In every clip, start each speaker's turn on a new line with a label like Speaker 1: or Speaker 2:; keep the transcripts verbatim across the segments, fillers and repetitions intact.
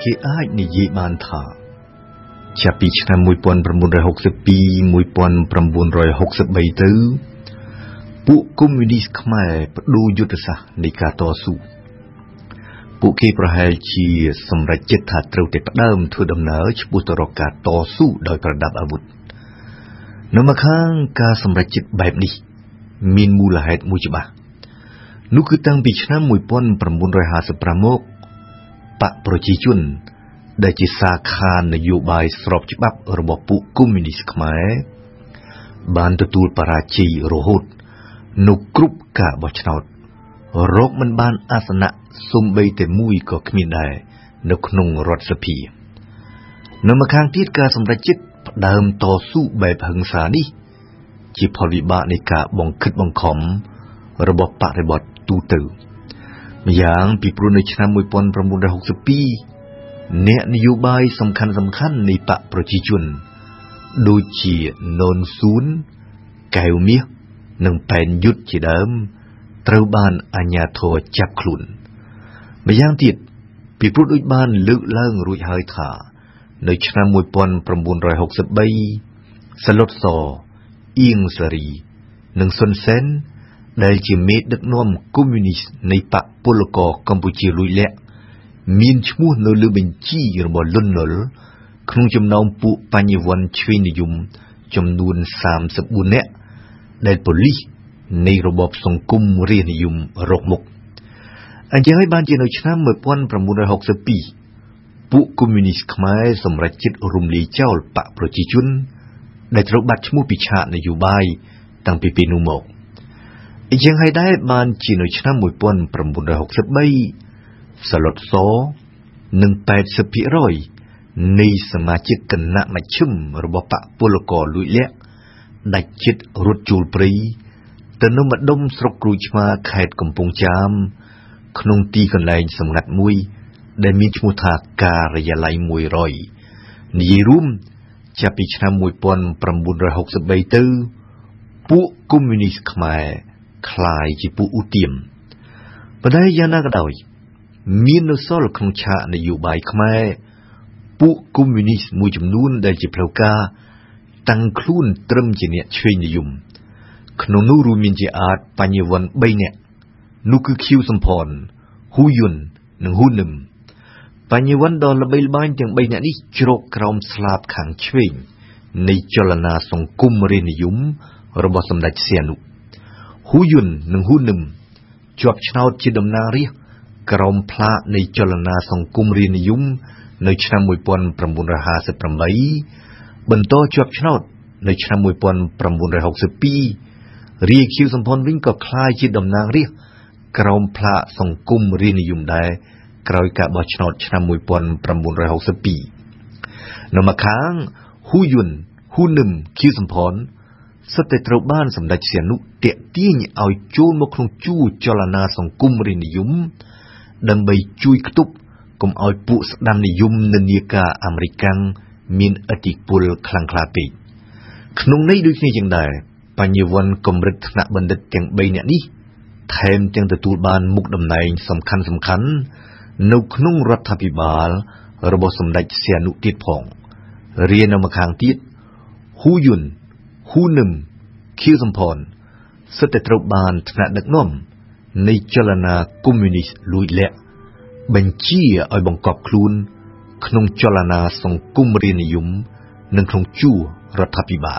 Speaker 1: គេអាចនិយាយបានថាចាប់ពីឆ្នាំmột nghìn chín trăm sáu mươi hai một nghìn chín trăm sáu mươi baទៅពួកកុម្មុយនីសខ្មែរបដូរយុទ្ធសាស្ត្រនៃការតស៊ូពួកគេប្រហែលជាសម្រេចចិត្តថាត្រូវតែផ្ដើមធ្វើដំណើរឆ្ពោះទៅរកការតស៊ូដោយប្រដាប់អាវុធនៅម្ខាងការសម្រេចចិត្តបែបនេះមានមូលហេតុមួយច្បាស់នោះគឺតាំងពីឆ្នាំmột nghìn chín trăm năm mươiห้าមកបកប្រជាជនដែលជាសាខានយោបាយស្របច្បាប់របស់ពួកកុម្មុយនីសខ្មែរបានទទួលបរាជ័យរហូតនៅគ្រប់ការបោះឆ្នោតរកមិនបានអាសនៈសូម្បីតែមួយក៏គ្មានដែរនៅក្នុងរដ្ឋសភានៅម្ខាងទៀតការសម្រេចចិត្តផ្ដើមតស៊ូបែបហិង្សានេះជាផលវិបាកនៃការបង្ខិតបង្ខំរបស់បរិបទទូទៅម្យ៉ាងពីព្រោះនៅឆ្នាំmột nghìn chín trăm sáu mươi haiអ្នកនយោបាយសំខាន់សំខាន់នៃបកប្រជាជនដូចជាននស៊ូនកែវមាសនិងប៉ែនយុទ្ធជាដើមត្រូវបានអាជ្ញាធរចាប់ខ្លួនម្យ៉ាងទៀតពីព្រោះដូចបានលើកឡើងរួចហើយថានៅឆ្នាំmột nghìn chín trăm sáu mươi baសាឡុតសអៀងសារីនិងសុនសេនដែលជាមេដឹកនាំកុម្មុយនីសនៃបកពលករកម្ពុជាលួចលាក់មានឈ្មោះនៅលើបញ្ជីរបស់លន់នល់ក្នុងចំណោមពួកបញ្ញវន្តឆ្វេងនិយមចំនួនសាមសិបបួននាក់ដែលប៉ូលីសនៃរបបសង្គមរាស្ត្រនិយមរកមុខអញ្ចឹងហើយបានជានៅឆ្នាំmột nghìn chín trăm sáu mươi haiពួកកុម្មុយនីសខ្មែរសម្រេចចិត្តរំលាយចោលបកប្រជាជនដែលត្រូវបាត់ឈ្មោះពីឆាកនយោបាយតាំងពីពេលនោះមកអញ្ចឹងហើយដែរបានជានៅឆ្នាំmột nghìn chín trăm sáu mươi baសាឡុតសនិងแปดสิบភាគរយនៃសមាជិកគណៈមជ្ឈិមរបស់បកពលករលួចលាក់ដាច់ចិត្តរត់ចូលព្រៃទៅនៅម្ដុំស្រុកគ្រូឆ្មាខេត្តកំពង់ចាមក្នុងទីកន្លែងសម្ងាត់មួយដែលមានឈ្មោះថាការិយាល័យមួយរយនិយាយរួមចាប់ពីឆ្នាំmột nghìn chín trăm sáu mươi baទៅពួកកុម្មុយនីសខ្មែរคล้ายជាពួកឧទាមប៉ុន្តែយ៉ាងណាក៏ដោយមាននៅសល់ក្នុងឆាកនយោបាយខ្មែរពួកកុម្មុយនីសមួយចំនួនដែលជាផ្លូវការតាំងខ្លួនត្រឹមជាអ្នកឆ្វេងនិយមក្នុងនោះរួមមានជាអាចបញ្ញវន្តបីនាក់នោះគឺខៀវសំផនហ៊ូយុននិងហ៊ូនឹមបញ្ញវន្តដ៏ល្បីល្បាញទាំងបីនាក់នេះជ្រកក្រោមស្លាបខាងឆ្វេងនៃចលនាសង្គមរាស្ត្រនិយមរបស់សម្ដេចសៀនុហ៊ូយុននិងហ៊ូនឹមជាប់ឆ្នោតជាតំណាងរាស្ត្រក្រោមផ្លាកនៃចលនាសង្គមរាស្ត្រនិយមនៅឆ្នាំmột nghìn chín trămห้าสิบแปดបន្តជាប់ឆ្នោតនៅឆ្នាំmột nghìn chín trăm sáu mươi haiរាយខៀវសំផនវិញក៏ក្លាយជាតំណាងរាស្ត្រក្រោមផ្លាកសង្គមរាស្ត្រនិយមដែរក្រោយការបោះឆ្នោតឆ្នាំmột nghìn chín trăm sáu mươi haiនៅម្ខាងហ៊ូយុនហ៊ូនឹមខៀវសំផនសុទ្ធតែត្រូវបានសម្ដេចសៀនុទាក់ទាញឲ្យចូលមកក្នុងជួរចលនាសង្គមរាស្ត្រនិយមដើម្បីជួយខ្ទប់កុំឲ្យពួកស្ដាំនិយមនានាការអាមេរិកមានឥទ្ធិពលខ្លាំងក្លាពេកក្នុងន័យដូចគ្នាយ៉ាងដែរបញ្ញវន្តកម្រិតថ្នាក់បណ្ឌិតទាំងបីនាក់នេះថែមទាំងទទួលបានមុខតំណែងសំខាន់សំខាន់នៅក្នុងរដ្ឋាភិបាលរបស់សម្ដេចសៀនុទៀតផងរៀននៅម្ខាងទៀតហ៊ូយុនហ៊ូនឹមខៀវសំផនសុទ្ធតែត្រូវបានថ្នាក់ដឹកនាំនៃចលនាកុម្មុយនីសលួចលាក់បញ្ជាឲ្យបង្កប់ខ្លួនក្នុងចលនាសង្គមរាស្ត្រនិយមនិងក្នុងជួររដ្ឋាភិបាល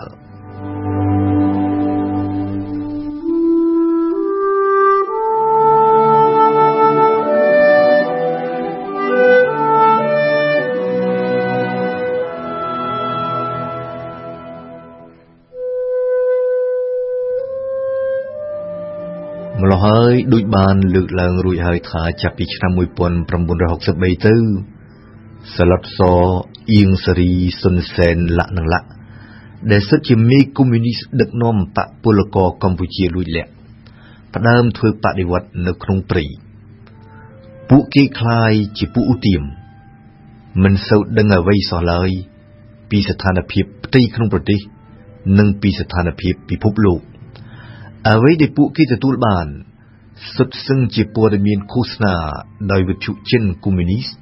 Speaker 1: ម្ល៉េះហើយដូចបានលើកឡើងរួចហើយថាចាប់ពីឆ្នាំmột nghìn chín trăm sáu mươi baទៅសាឡុតសអៀងសារីសុនសែនលក្ខនឹងលក្ខដែលសិតជាមេកុម្មុយនីសដឹកនាំបកពលករកម្ពុជាលួចលាក់ផ្ដើមធ្វើបដិវត្តនៅក្នុងព្រៃពួកគេคล้ายជាពួកឧទាមមិនសូវដឹងអ្វីសោះឡើយពីស្ថានភាពផ្ទៃក្នុងប្រទេសនិងពីស្ថានភាពពិភពលោកអ្វីដែលពួកគេទទួលបានសុទ្ធសឹងជាព័ត៌មានឃោសនាដោយវិទ្យុចិនកុម្មុយនីស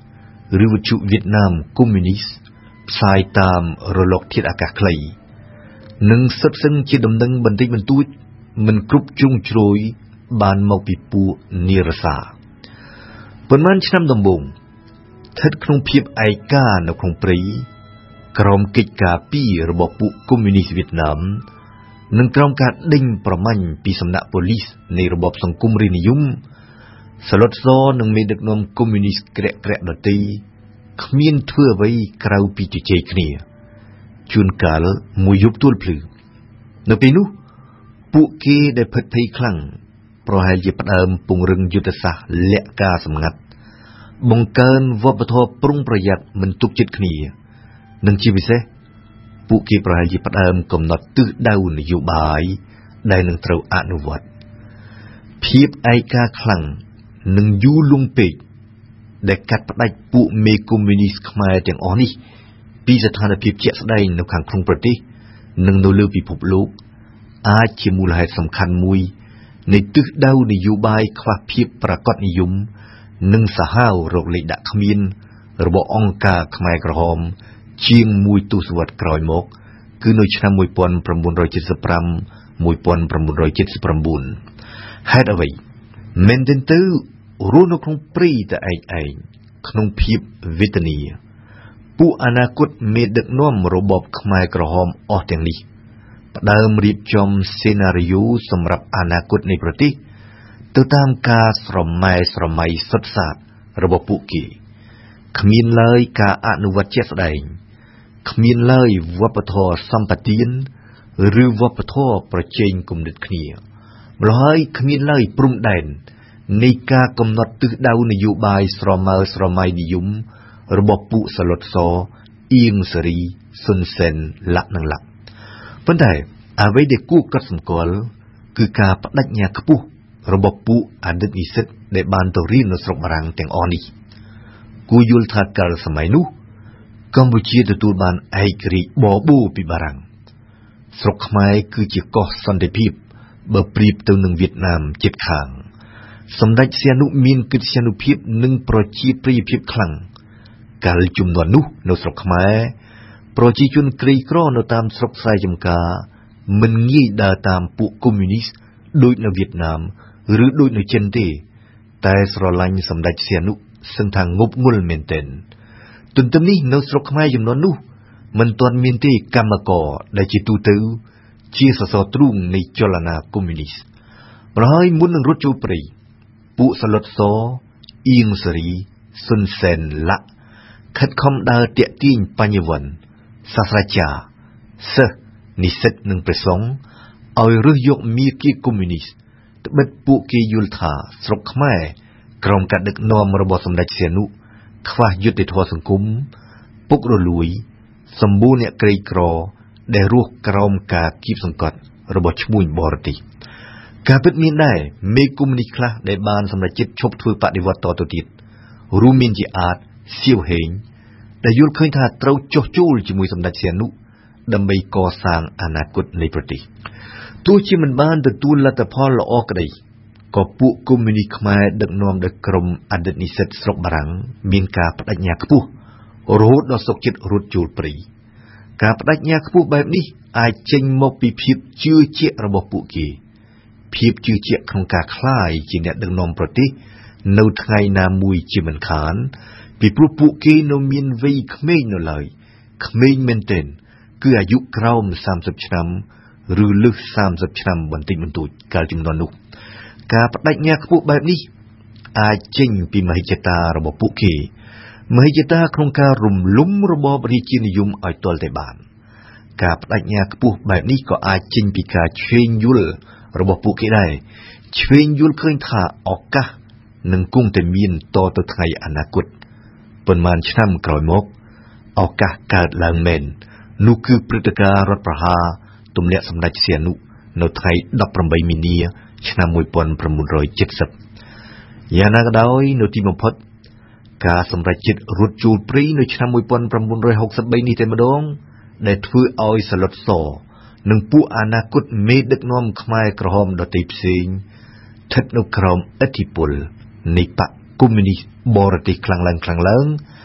Speaker 1: ឬវិទ្យុវៀតណាមកុម្មុយនីសផ្សាយតាមរលកធាតុអាកាសខ្លីនិងសិតសឹងជាដំណឹងបន្តិចបន្តួចមិនគ្រប់ជ្រុងជ្រោយបានមកពីពួកនិរសាប៉ុន្មានឆ្នាំដំបូងស្ថិតក្នុងភាពឯកានៅក្នុងព្រៃក្រោមកិច្ចការពីរបស់ពួកកុម្មុយនីសវៀតណាមនិងក្រោមការដេញប្រមាញ់ពីសំណាក់ប៉ូលីសនៃរបបសង្គមរាស្ត្រនិយមសឡុតសនិងមេដឹកនាំកុម្មុយនីសក្រាក់ក្រាក់ដទៃគ្មានធ្វើអ្វីក្រៅពីជជែកគ្នាជួនកាលមួយយប់ទួលភ្លឺនៅពេលនោះពួកគេដែលភិតភ័យខ្លាំងប្រហែលជាផ្ដើមពង្រឹងយុទ្ធសាស្ត្រលាក់ការសម្ងាត់បង្កើនវប្បធម៌ប្រុងប្រយ័ត្នមិនទុកចិត្តគ្នានិងជាពិសេសពួកគេប្រហែលជាផ្ដើមកំណត់ទិសដៅនយោបាយដែលនឹងត្រូវអនុវត្តភាពឯកាខ្លាំងនិងយូរលង់ពេកដែលកាត់ផ្ដាច់ពួកមេកុម្មុយនីសខ្មែរទាំងអស់នេះពីស្ថានភាពជាក់ស្ដែងនៅខាងក្នុងប្រទេសនិងនៅលើពិភពលោកអាចជាមូលហេតុសំខាន់មួយនៃទិសដៅនយោបាយខ្វះភាពប្រាកដនិយមនិងសាហាវរកលេខដាក់គ្មានរបស់អង្គការខ្មែរក្រហមជាងមួយទសវត្សរ៍ក្រោយមកគឺនៅឆ្នាំmột nghìn chín trăm bảy mươi lăm một nghìn chín trăm bảy mươi chínហេតុអ្វីមែនទែនទៅរស់នៅក្នុងព្រៃតែឯងឯងក្នុងភាពវេទនាពួកអនាគតមេដឹកនាំរបបខ្មែរក្រហមអស់ទាំងនេះផ្ដើមរៀបចំសេណារីយ៉ូសម្រាប់អនាគតនៃប្រទេសទៅតាមការស្រម៉ែស្រមៃសុទ្ធសាធរបស់ពួកគេគ្មានឡើយការអនុវត្តជាក់ស្ដែងគ្មានឡើយវប្បធម៌សម្បទានឬវប្បធម៌ប្រជែងគំនិតគ្នាម្ល៉េះហើយគ្មានឡើយព្រំដែននៃការកំណត់ទិសដៅនយោបាយស្រមើស្រមៃនិយមរបស់ពួកសឡុតសអៀងសេរីសុនសេនលាក់និងលាក់ប៉ុន្តែអ្វីដែលគួរកត់សម្គាល់គឺការបដិញ្ញាខ្ពស់របស់ពួកអតីតនិស្សិតដែលបានទៅរៀននៅស្រុកបារាំងទាំងអស់នេះគួរយល់ថាកាលសម័យនោះកម្ពុជាទទួលបានឯករាជ្យបបួរពីបារាំងស្រុកខ្មែរគឺជាកោះសន្តិភាពបើប្រៀបទៅនឹងវៀតណាមជិតខាងសម្ដេចសៀនុមានកិត្យានុភាពនិងប្រជាប្រិយភាពខ្លាំងកាលជំនាន់នោះនៅស្រុកខ្មែរប្រជាជនក្រីក្រនៅតាមស្រុកស្រែចម្ការមិនងាយដើរតាមពួកកុម្មុយនីសដូចនៅវៀតណាមឬដូចនៅចិនទេតែស្រឡាញ់សម្ដេចសៀនុសឹងថាងប់ងល់មែនទែនទន្ទឹមនេះនៅស្រុកខ្មែរចំនួននោះមិនទាន់មានទេកម្មករដែលជាទូទៅជាសសរទ្រូងនៃចលនាកុម្មុយនីសប្រហើយមុននឹងរត់ចូលព្រៃពួកសឡុតសអៀងសេរីសុនសេនលាក់ខិតខំដើរតាក់ទាញបញ្ញវន្តសាស្ត្រាចារ្យសិស្សនិស្សិតនិងព្រះសង្ឃឲ្យរើសយកមាគ៌ាកុម្មុយនីសត្បិតពួកគេយល់ថាស្រុកខ្មែរក្រោមការដឹកនាំរបស់សម្ដេចសៀនុខ្វះយុត្តិធម៌សង្គមពុករលួយសម្បូរអ្នកក្រីក្រដែលរស់ក្រោមការគៀបសង្កត់របស់ឈ្មួញបរទេសការពិតមានដែរមេកុម្មុយនីសខ្លះដែលបានសម្រេចចិត្តឈប់ធ្វើបដិវត្តតទៅទៀតរួមមានជាអាតសៀវហេងដែលយល់ឃើញថាត្រូវចុះចូលជាមួយសម្ដេចសៀនុដើម្បីកសាងអនាគតនៃប្រទេសទោះជាមិនបានទទួលលទ្ធផលល្អក្តីក៏ពួកកុម្មុយនីសខ្មែរដឹកនាំដោយក្រុមអតីតនិស្សិតស្រុកបារាំងមានការបដិញ្ញាខ្ពស់រហូតដល់សុខចិត្តរត់ចូលព្រៃការបដិញ្ញាខ្ពស់បែបនេះអាចចេញមកពីភាពជឿជាក់របស់ពួកគេភាពជឿជាក់ក្នុងការក្លាយជាអ្នកដឹកនាំប្រទេសនៅថ្ងៃណាមួយជាមិនខានពីព្រោះពួកគេនៅមានវ័យក្មេងនៅឡើយក្មេងមែនទែនគឺអាយុក្រោមសាមសិបឆ្នាំឬលើសសាមសិបឆ្នាំបន្តិចបន្តួចកាលជំនាន់នោះការបដិញ្ញាខ្ពស់បែបនេះអាចចេញពីមហិច្ឆតារបស់ពួកគេមហិច្ឆតាក្នុងការរំលំរបបរាជានិយមឲ្យទាល់តែបានការបដិញ្ញាខ្ពស់បែបនេះក៏អាចចេញពីការឆ្វេងយល់របស់ពួកគេដែរឆ្វេងយល់ឃើញថាឱកាសនឹងគង់តែមានតទៅថ្ងៃអនាគតប៉ុន្មានឆ្នាំក្រោយមកឱកាសកើតឡើងមែននោះគឺព្រឹត្តិការណ៍រដ្ឋប្រហារទម្លាក់សម្ដេចសៀនុនៅថ្ងៃដប់ប្រាំបីមីនាឆ្នាំmột nghìn chín trăm bảy mươiយ៉ាងណាក៏ដោយនៅទីបំផុតការសម្រេចចិត្តរត់ចូលព្រៃនៅឆ្នាំmột nghìn chín trăm sáu mươi baនេះតែម្ដងដែលធ្វើឲ្យសឡុតសនិងពួកអនាគតមេដឹកនាំខ្មែរក្រហមដទៃផ្សេងស្ថិតនៅក្រោមឥទ្ធិពលនៃបក្សកុម្មុយនីសបរទេសខ្លាំងឡើងខ្លាំងឡើង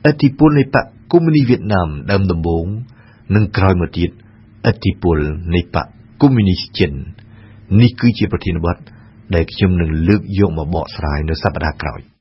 Speaker 1: ឥទ្ធិពលនៃបកកុម្មុយនីសវៀតណាមដើមដំបូងនិងក្រោយមកទៀតឥទ្ធិពលនៃបកកុម្មុយនីសចិននេះគឺជាប្រធានបទដែលខ្ញុំនឹងលើកយកមកបកស្រាយនៅសប្តាហ៍ក្រោយ